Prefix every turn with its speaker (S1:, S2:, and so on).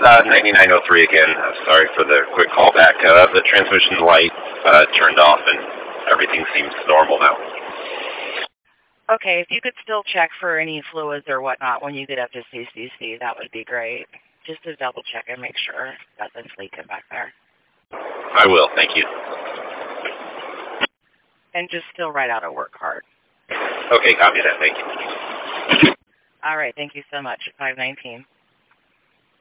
S1: 9903 again. Sorry for the quick callback. The transmission light turned off and everything seems normal now.
S2: Okay, if you could still check for any fluids or whatnot when you get up to CCC, that would be great. Just to double check and make sure nothing's leaking back there.
S1: I will, thank you.
S2: And just still write out a work card.
S1: Okay, copy that, thank you.
S2: All right, thank you so much. 519.